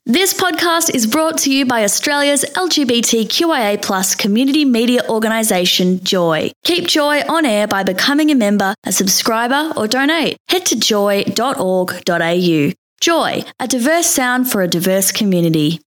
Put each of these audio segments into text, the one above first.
This podcast is brought to you by Australia's LGBTQIA+ community media organisation, Joy. Keep Joy on air by becoming a member, a subscriber, or donate. Head to joy.org.au. Joy, a diverse sound for a diverse community.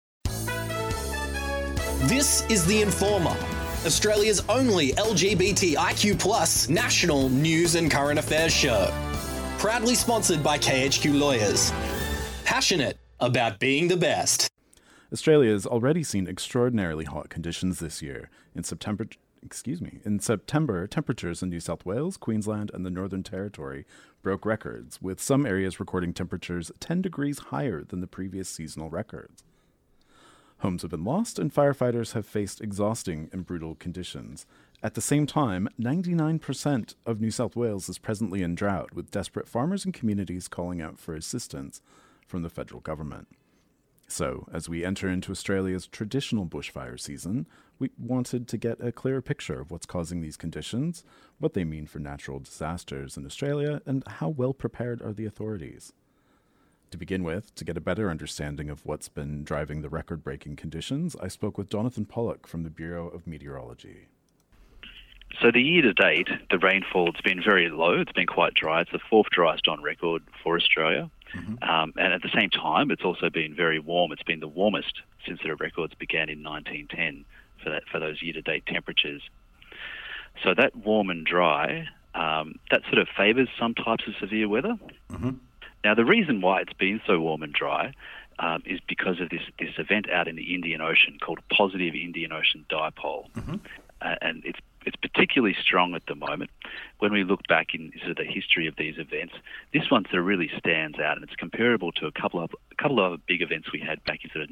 This is The Informer, Australia's only LGBTIQ+ national news and current affairs show. Proudly sponsored by KHQ Lawyers. Passionate about being the best. Australia has already seen extraordinarily hot conditions this year. In September, temperatures in New South Wales, Queensland, and the Northern Territory broke records, with some areas recording temperatures 10 degrees higher than the previous seasonal records. Homes have been lost, and firefighters have faced exhausting and brutal conditions. At the same time, 99% of New South Wales is presently in drought, with desperate farmers and communities calling out for assistance from the federal government. So, as we enter into Australia's traditional bushfire season, we wanted to get a clearer picture of what's causing these conditions, what they mean for natural disasters in Australia, and how well prepared are the authorities. To begin with, to get a better understanding of what's been driving the record-breaking conditions, I spoke with Jonathan Pollock from the Bureau of Meteorology. So the year to date, the rainfall has been very low. It's been quite dry. It's the fourth driest on record for Australia. And at the same time, it's also been very warm. It's been the warmest since the records began in 1910 for those year-to-date temperatures. So that warm and dry, that sort of favours some types of severe weather. Now, the reason why it's been so warm and dry is because of this event out in the Indian Ocean called Positive Indian Ocean Dipole. And it's particularly strong at the moment. When we look back in sort of the history of these events, this one sort of really stands out, and it's comparable to a couple of other big events we had back in sort of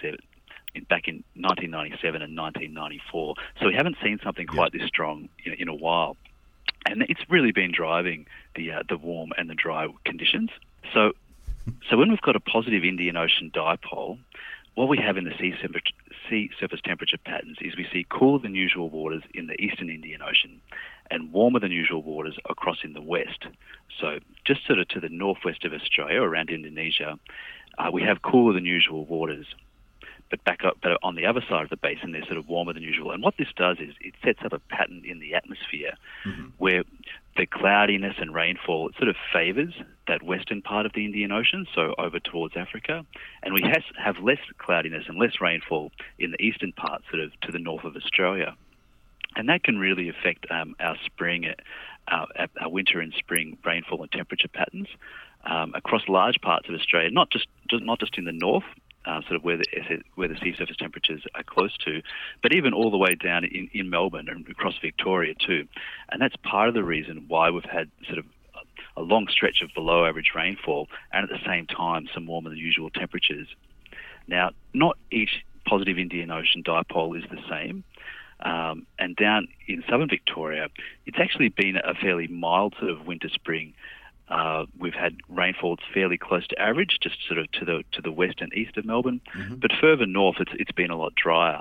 1997 and 1994. So we haven't seen something quite this strong in a while, and it's really been driving the warm and the dry conditions. So when we've got a positive Indian Ocean dipole, what we have in the sea surface temperature patterns is we see cooler than usual waters in the eastern Indian Ocean and warmer than usual waters across in the west. So just sort of to the northwest of Australia, around Indonesia, we have cooler than usual waters. But on the other side of the basin, they're sort of warmer than usual. And what this does is it sets up a pattern in the atmosphere where the cloudiness and rainfall, it sort of favours that western part of the Indian Ocean, so over towards Africa. And we have less cloudiness and less rainfall in the eastern part, sort of to the north of Australia. And that can really affect our spring, our winter and spring rainfall and temperature patterns across large parts of Australia, not just in the north, sort of where the sea surface temperatures are close to, but even all the way down in Melbourne and across Victoria too. And that's part of the reason why we've had sort of a long stretch of below average rainfall and at the same time some warmer than usual temperatures. Now, not each positive Indian Ocean dipole is the same. And down in southern Victoria, it's actually been a fairly mild sort of winter-spring. We've had rainfalls fairly close to average, just sort of to the west and east of Melbourne. But further north, it's been a lot drier.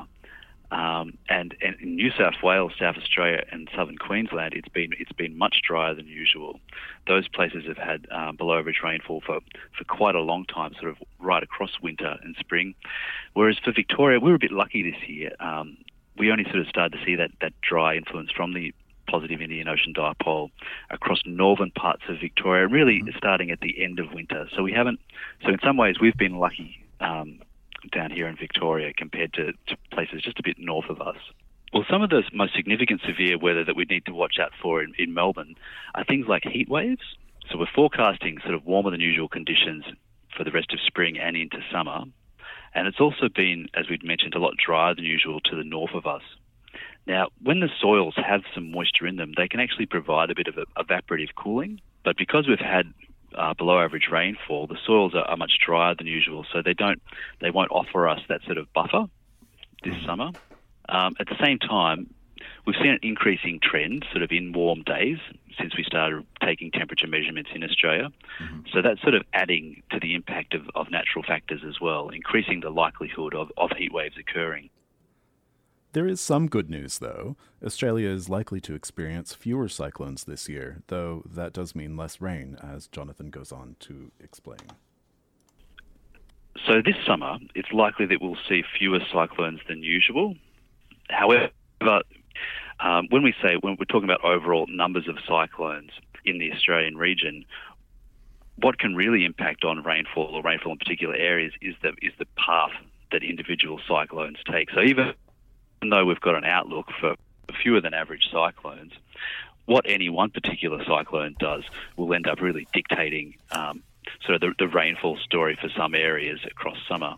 And in New South Wales, South Australia, and southern Queensland, it's been much drier than usual. Those places have had below average rainfall for quite a long time, sort of right across winter and spring. Whereas for Victoria, we were a bit lucky this year. We only sort of started to see that dry influence from the positive Indian Ocean dipole across northern parts of Victoria, really starting at the end of winter. So in some ways, we've been lucky down here in Victoria compared to places just a bit north of us. Well, some of the most significant severe weather that we need to watch out for in Melbourne are things like heat waves. So we're forecasting sort of warmer than usual conditions for the rest of spring and into summer. And it's also been, as we'd mentioned, a lot drier than usual to the north of us. Now, when the soils have some moisture in them, they can actually provide a bit of evaporative cooling. But because we've had below average rainfall, the soils are much drier than usual, so they won't offer us that sort of buffer this summer. At the same time, we've seen an increasing trend sort of in warm days since we started taking temperature measurements in Australia. So that's sort of adding to the impact of natural factors as well, increasing the likelihood of heat waves occurring. There is some good news, though. Australia is likely to experience fewer cyclones this year, though that does mean less rain, as Jonathan goes on to explain. So this summer, it's likely that we'll see fewer cyclones than usual. However, when we're talking about overall numbers of cyclones in the Australian region, what can really impact on rainfall or rainfall in particular areas is the path that individual cyclones take. So even though we've got an outlook for fewer than average cyclones, what any one particular cyclone does will end up really dictating sort of the rainfall story for some areas across summer.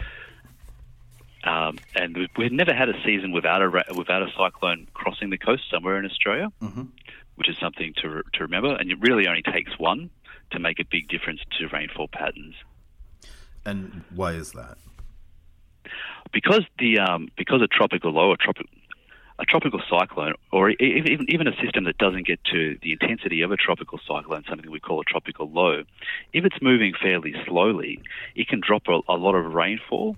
And we've never had a season without a cyclone crossing the coast somewhere in Australia, which is something to remember. And it really only takes one to make a big difference to rainfall patterns. And why is that? Because a tropical low, a tropical cyclone, or even a system that doesn't get to the intensity of a tropical cyclone, something we call a tropical low, if it's moving fairly slowly, it can drop a lot of rainfall.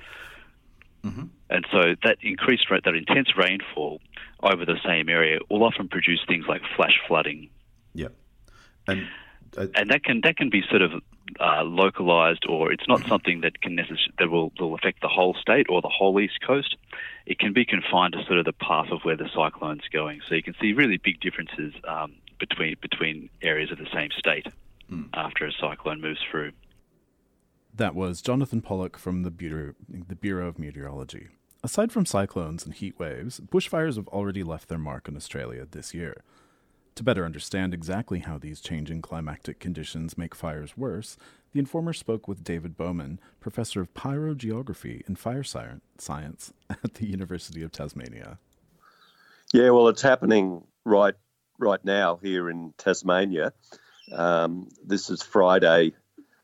And so that intense rainfall over the same area will often produce things like flash flooding. Yeah, and that can be sort of localized, or it's not something that will affect the whole state or the whole east coast. It can be confined to sort of the path of where the cyclone's going. So you can see really big differences between areas of the same state after a cyclone moves through. That was Jonathan Pollock from the Bureau of Meteorology. Aside from cyclones and heat waves, bushfires have already left their mark in Australia this year. To better understand exactly how these changing climatic conditions make fires worse, the Informer spoke with David Bowman, Professor of Pyrogeography and Fire Science at the University of Tasmania. Yeah, well, it's happening right now here in Tasmania. This is Friday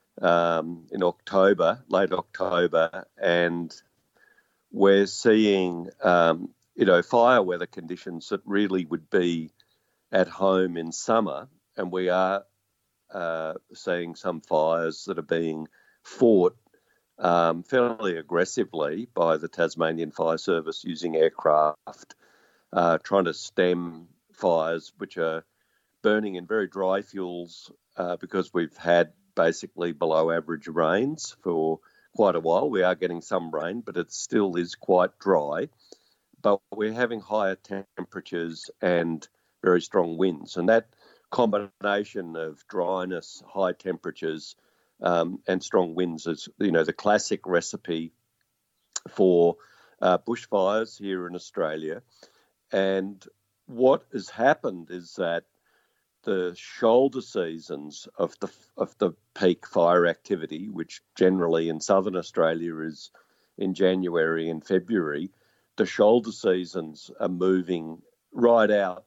in October, late October, and we're seeing, fire weather conditions that really would be at home in summer, and we are seeing some fires that are being fought fairly aggressively by the Tasmanian Fire Service using aircraft, trying to stem fires which are burning in very dry fuels because we've had basically below average rains for quite a while. We are getting some rain, but it still is quite dry. But we're having higher temperatures and very strong winds. And that combination of dryness, high temperatures, and strong winds is, the classic recipe for bushfires here in Australia. And what has happened is that the shoulder seasons of the peak fire activity, which generally in southern Australia is in January and February, the shoulder seasons are moving right out,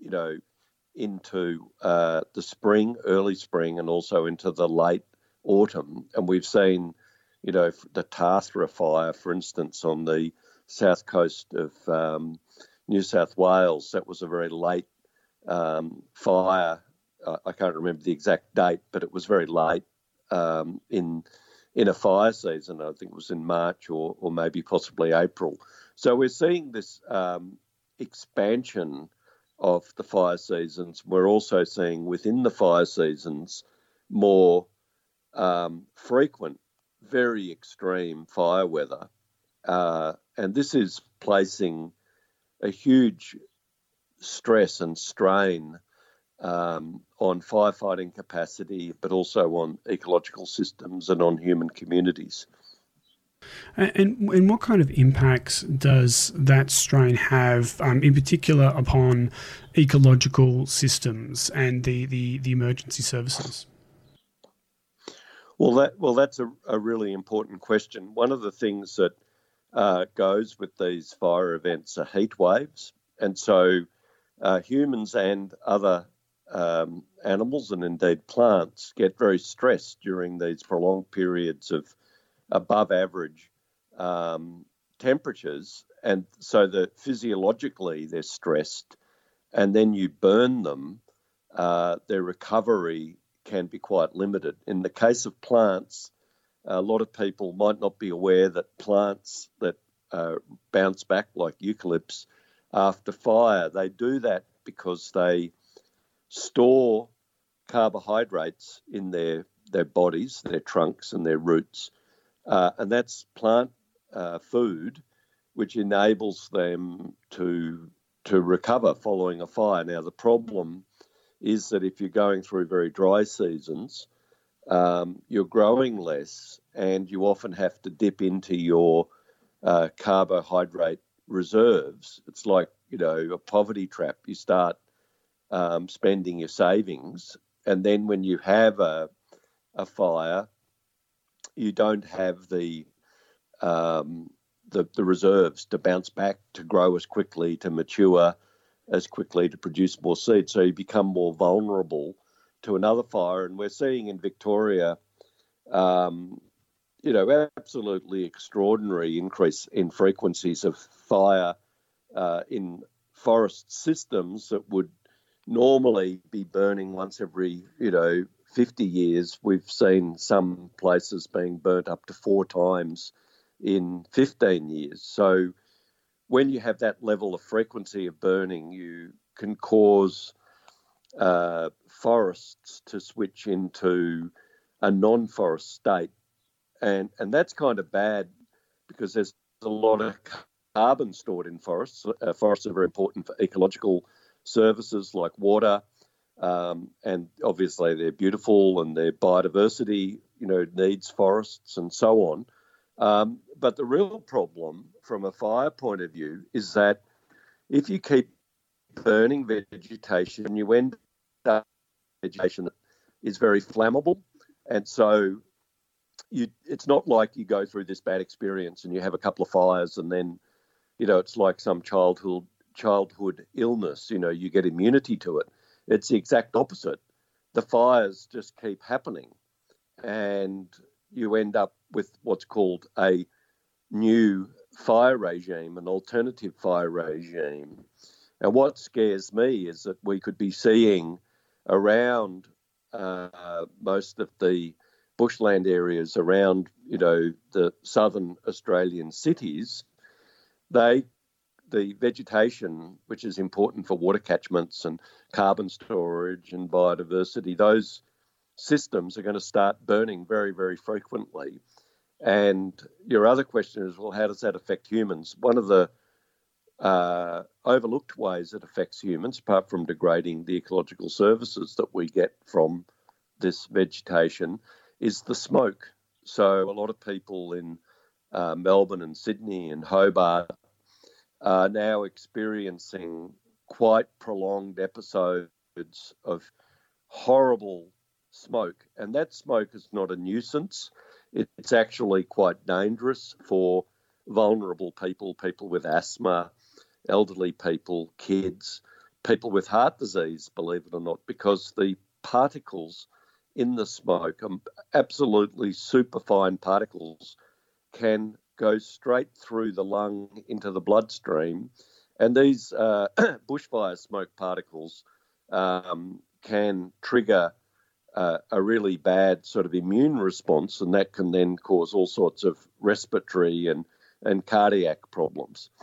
into the spring, early spring, and also into the late autumn. And we've seen, the Tathra fire, for instance, on the south coast of New South Wales. That was a very late fire. I can't remember the exact date, but it was very late in a fire season. I think it was in March or maybe possibly April. So we're seeing this expansion of the fire seasons. We're also seeing within the fire seasons more frequent, very extreme fire weather. And this is placing a huge stress and strain on firefighting capacity, but also on ecological systems and on human communities. And what kind of impacts does that strain have, in particular, upon ecological systems and the emergency services? Well, that's a really important question. One of the things that goes with these fire events are heat waves, and so humans and other animals and indeed plants get very stressed during these prolonged periods of above average temperatures, and so that physiologically they're stressed, and then you burn them, their recovery can be quite limited. In the case of plants, a lot of people might not be aware that plants that bounce back, like eucalypts, after fire, they do that because they store carbohydrates in their bodies, their trunks and their roots, and that's plant food, which enables them to recover following a fire. Now, the problem is that if you're going through very dry seasons, you're growing less, and you often have to dip into your carbohydrate reserves. It's like, a poverty trap. You start spending your savings, and then when you have a fire, you don't have the reserves to bounce back, to grow as quickly, to mature as quickly, to produce more seed. So you become more vulnerable to another fire. And we're seeing in Victoria, absolutely extraordinary increase in frequencies of fire in forest systems that would normally be burning once every, 50 years. We've seen some places being burnt up to 4 times in 15 years. So when you have that level of frequency of burning, you can cause forests to switch into a non-forest state. And that's kind of bad because there's a lot of carbon stored in forests. Forests are very important for ecological services like water, and obviously they're beautiful, and their biodiversity, needs forests and so on. But the real problem from a fire point of view is that if you keep burning vegetation, you end up with vegetation that is very flammable. And so it's not like you go through this bad experience and you have a couple of fires and then, it's like some childhood illness, you get immunity to it. It's the exact opposite. The fires just keep happening, and you end up with what's called a new fire regime, an alternative fire regime. And what scares me is that we could be seeing around most of the bushland areas around, the southern Australian cities, the vegetation, which is important for water catchments and carbon storage and biodiversity, those systems are going to start burning very, very frequently. And your other question is, well, how does that affect humans? One of the overlooked ways it affects humans, apart from degrading the ecological services that we get from this vegetation, is the smoke. So a lot of people in Melbourne and Sydney and Hobart are now experiencing quite prolonged episodes of horrible smoke. And that smoke is not a nuisance. It's actually quite dangerous for vulnerable people, people with asthma, elderly people, kids, people with heart disease, believe it or not, because the particles in the smoke, absolutely superfine particles, can go straight through the lung into the bloodstream. And these bushfire smoke particles can trigger a really bad sort of immune response, and that can then cause all sorts of respiratory and cardiac problems.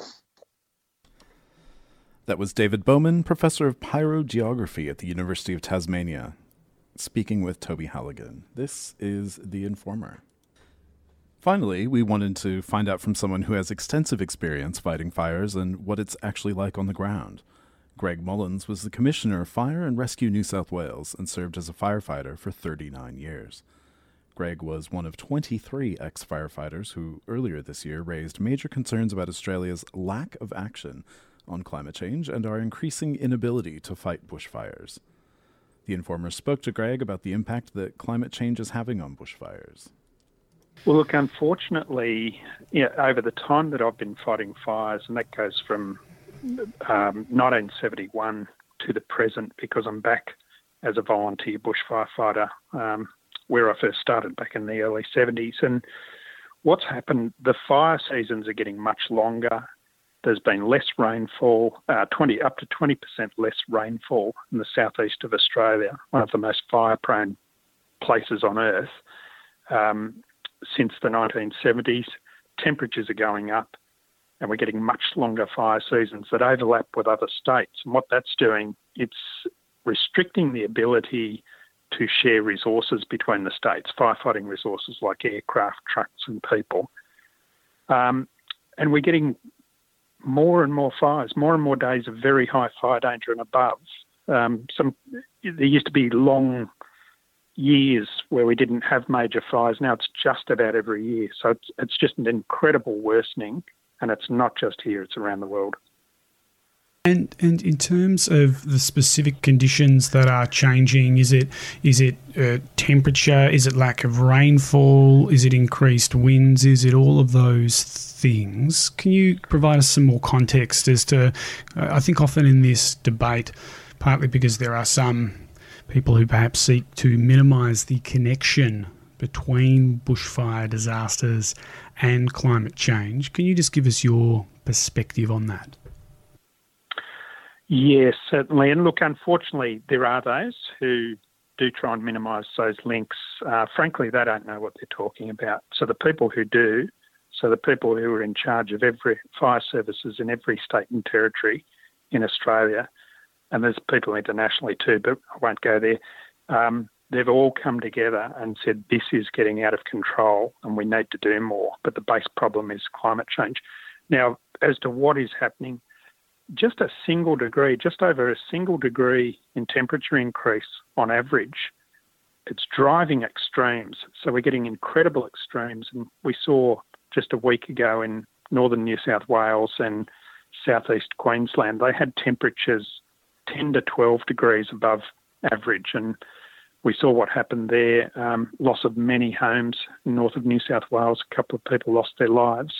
That was David Bowman, Professor of Pyrogeography at the University of Tasmania, speaking with Toby Halligan. This is The Informer. Finally, we wanted to find out from someone who has extensive experience fighting fires and what it's actually like on the ground. Greg Mullins was the Commissioner of Fire and Rescue New South Wales and served as a firefighter for 39 years. Greg was one of 23 ex-firefighters who, earlier this year, raised major concerns about Australia's lack of action on climate change and our increasing inability to fight bushfires. The Informer spoke to Greg about the impact that climate change is having on bushfires. Well, look, unfortunately, over the time that I've been fighting fires, and that goes from 1971 to the present, because I'm back as a volunteer bushfire fighter, where I first started back in the early 70s. And what's happened, the fire seasons are getting much longer. There's been less rainfall, up to 20% less rainfall in the southeast of Australia, one of the most fire-prone places on earth. Since the 1970s, temperatures are going up, and we're getting much longer fire seasons that overlap with other states. And what that's doing, it's restricting the ability to share resources between the states, firefighting resources like aircraft, trucks and people. And we're getting more and more fires, more and more days of very high fire danger and above. There used to be long years where we didn't have major fires. Now it's just about every year. So it's just an incredible worsening, and it's not just here, it's around the world. And in terms of the specific conditions that are changing, is it temperature? Is it lack of rainfall? Is it increased winds? Is it all of those things? Can you provide us some more context as to, I think often in this debate, partly because there are some people who perhaps seek to minimise the connection between bushfire disasters and climate change. Can you just give us your perspective on that? Yes, certainly. And look, unfortunately, there are those who do try and minimise those links. Frankly, they don't know what they're talking about. So the people who do, so the people who are in charge of every fire services in every state and territory in Australia, and there's people internationally too, but I won't go there, they've all come together and said this is getting out of control and we need to do more. But the base problem is climate change. Now, as to what is happening, just a single degree, just over a single degree in temperature increase on average, it's driving extremes. So we're getting incredible extremes. And we saw just a week ago in northern New South Wales and southeast Queensland, they had temperatures 10 to 12 degrees above average. And we saw what happened there, loss of many homes in north of New South Wales. A couple of people lost their lives.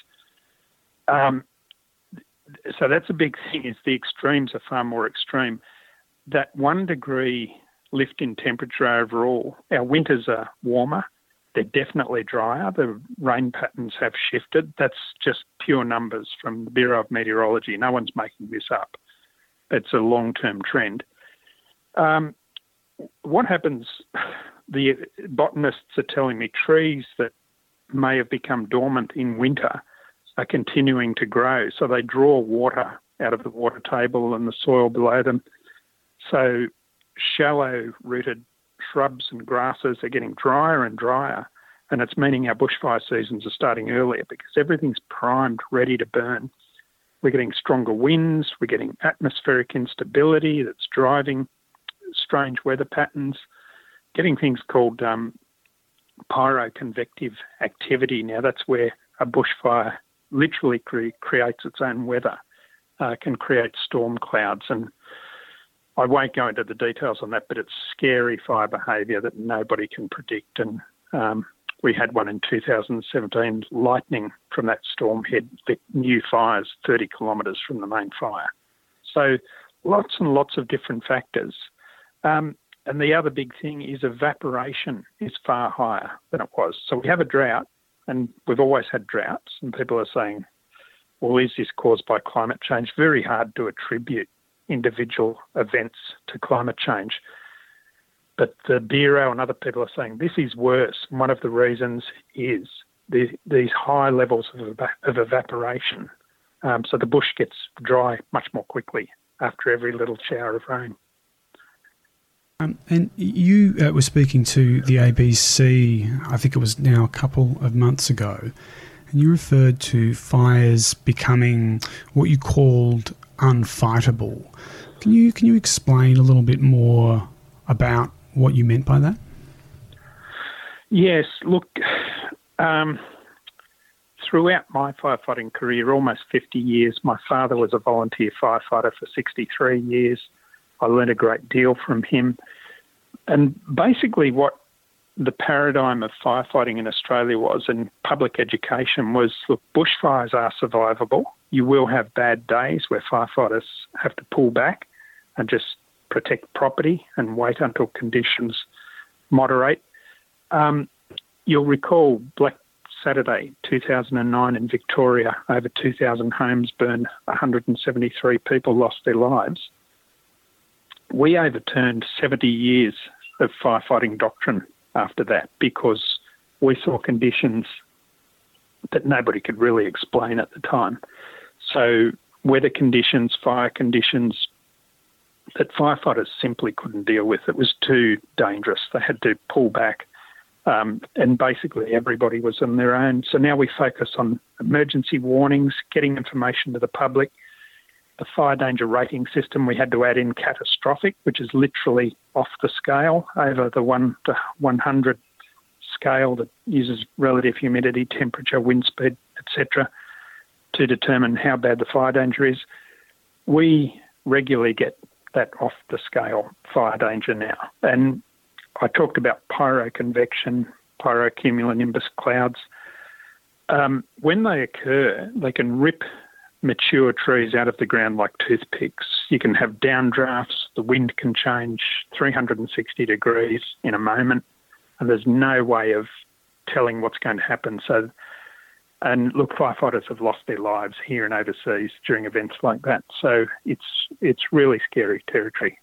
So that's a big thing, is the extremes are far more extreme. That 1 degree lift in temperature overall, our winters are warmer, they're definitely drier, the rain patterns have shifted. That's just pure numbers from the Bureau of Meteorology. No one's making this up. It's a long-term trend. What happens, the botanists are telling me trees that may have become dormant in winter are continuing to grow. So they draw water out of the water table and the soil below them. So shallow-rooted shrubs and grasses are getting drier and drier, and it's meaning our bushfire seasons are starting earlier because everything's primed, ready to burn. We're getting stronger winds, we're getting atmospheric instability that's driving strange weather patterns, getting things called pyroconvective activity. Now that's where a bushfire literally creates its own weather, can create storm clouds. And I won't go into the details on that, but it's scary fire behaviour that nobody can predict. And we had one in 2017, lightning from that storm lit new fires 30 kilometres from the main fire. So lots and lots of different factors. And the other big thing is evaporation is far higher than it was. So we have a drought, and we've always had droughts, and people are saying, well, is this caused by climate change? Very hard to attribute individual events to climate change. But the Bureau and other people are saying this is worse. And one of the reasons is these high levels of evaporation. So the bush gets dry much more quickly after every little shower of rain. And you were speaking to the ABC, I think it was now a couple of months ago, and you referred to fires becoming what you called unfightable. Can you explain a little bit more about what you meant by that? Yes, look, throughout my firefighting career, almost 50 years, my father was a volunteer firefighter for 63 years. I learned a great deal from him. And basically what the paradigm of firefighting in Australia was, and public education was, look, bushfires are survivable. You will have bad days where firefighters have to pull back and just protect property and wait until conditions moderate. You'll recall Black Saturday 2009 in Victoria, over 2,000 homes burned, 173 people lost their lives. We overturned 70 years of firefighting doctrine after that because we saw conditions that nobody could really explain at the time. So weather conditions, fire conditions, that firefighters simply couldn't deal with. It was too dangerous. They had to pull back. And basically everybody was on their own. So now we focus on emergency warnings, getting information to the public. The fire danger rating system, we had to add in catastrophic, which is literally off the scale, over the 1 to 100 scale that uses relative humidity, temperature, wind speed, etc., to determine how bad the fire danger is. We regularly get that off the scale fire danger now. And I talked about pyroconvection, pyrocumulonimbus clouds. When they occur, they can rip mature trees out of the ground like toothpicks. You can have downdrafts. The wind can change 360 degrees in a moment, and there's no way of telling what's going to happen. So, and look, firefighters have lost their lives here and overseas during events like that. So it's really scary territory.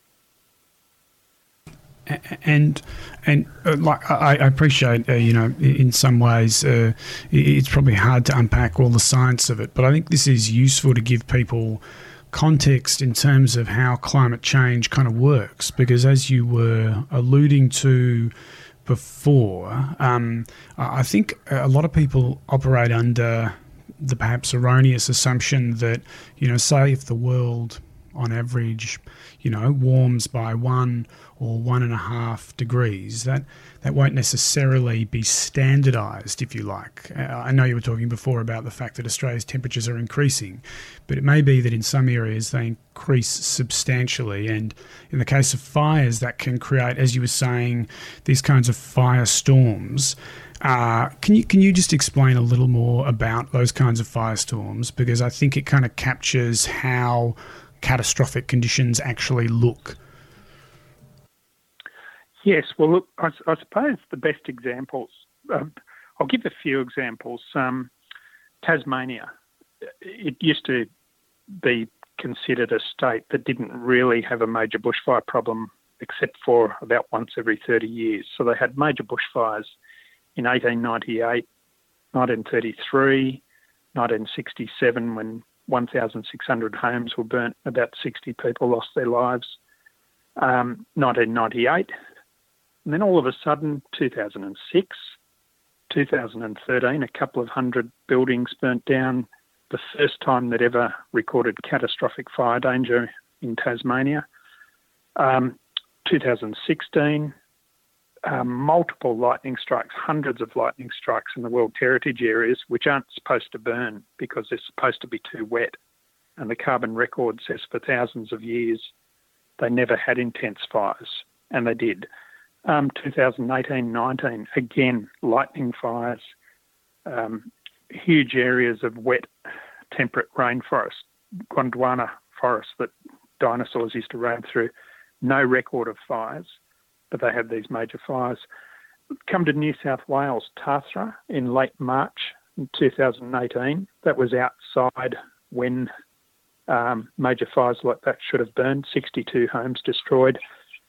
And like I appreciate, in some ways, it's probably hard to unpack all the science of it, but I think this is useful to give people context in terms of how climate change kind of works, because as you were alluding to before, I think a lot of people operate under the perhaps erroneous assumption that, say if the world on average, warms by 1 or 1.5 degrees, that won't necessarily be standardised, if you like. I know you were talking before about the fact that Australia's temperatures are increasing, but it may be that in some areas they increase substantially. And in the case of fires, that can create, as you were saying, these kinds of firestorms. Can you just explain a little more about those kinds of firestorms? Because I think it kind of captures how catastrophic conditions actually look. Yes, well, look, I suppose the best examples, I'll give a few examples. Tasmania, it used to be considered a state that didn't really have a major bushfire problem except for about once every 30 years. So they had major bushfires in 1898, 1933, 1967 when 1,600 homes were burnt, about 60 people lost their lives, 1998, and then all of a sudden 2006, 2013, a couple of hundred buildings burnt down, the first time that ever recorded catastrophic fire danger in Tasmania. 2016, multiple lightning strikes, hundreds of lightning strikes in the World Heritage areas, which aren't supposed to burn because they're supposed to be too wet. And the carbon record says for thousands of years they never had intense fires, and they did. 2018-19, again, lightning fires, huge areas of wet, temperate rainforest, Gondwana forest that dinosaurs used to roam through. No record of fires, but they had these major fires. Come to New South Wales, Tathra, in late March in 2018. That was outside when major fires like that should have burned, 62 homes destroyed.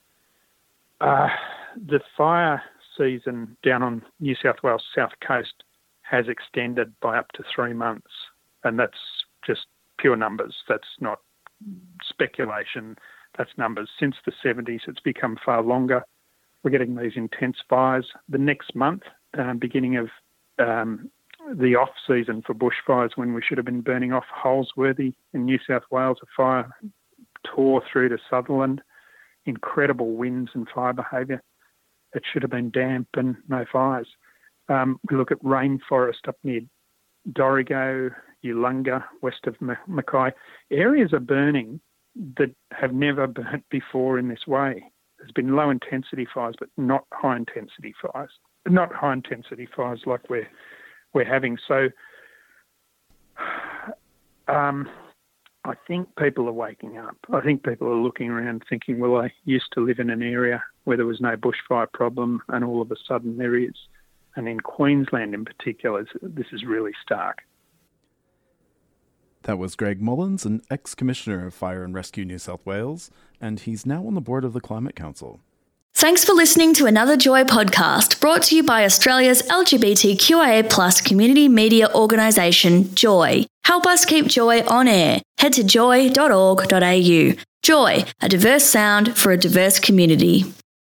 The fire season down on New South Wales South Coast has extended by up to 3 months, and that's just pure numbers. That's not speculation. That's numbers. Since the 70s, it's become far longer. We're getting these intense fires. The next month, beginning of the off-season for bushfires, when we should have been burning off Holsworthy in New South Wales, a fire tore through to Sutherland. Incredible winds and fire behaviour. It should have been damp and no fires. We look at rainforest up near Dorrigo, Ulunga, west of Mackay. Areas are burning that have never burnt before in this way. There's been low-intensity fires, but not high-intensity fires. Not high-intensity fires like we're having. So I think people are waking up. I think people are looking around thinking, well, I used to live in an area where there was no bushfire problem, and all of a sudden there is. And in Queensland in particular, this is really stark. That was Greg Mullins, an ex-commissioner of Fire and Rescue New South Wales, and he's now on the board of the Climate Council. Thanks for listening to another Joy podcast brought to you by Australia's LGBTQIA+ community media organisation, Joy. Help us keep Joy on air. Head to joy.org.au. Joy, a diverse sound for a diverse community.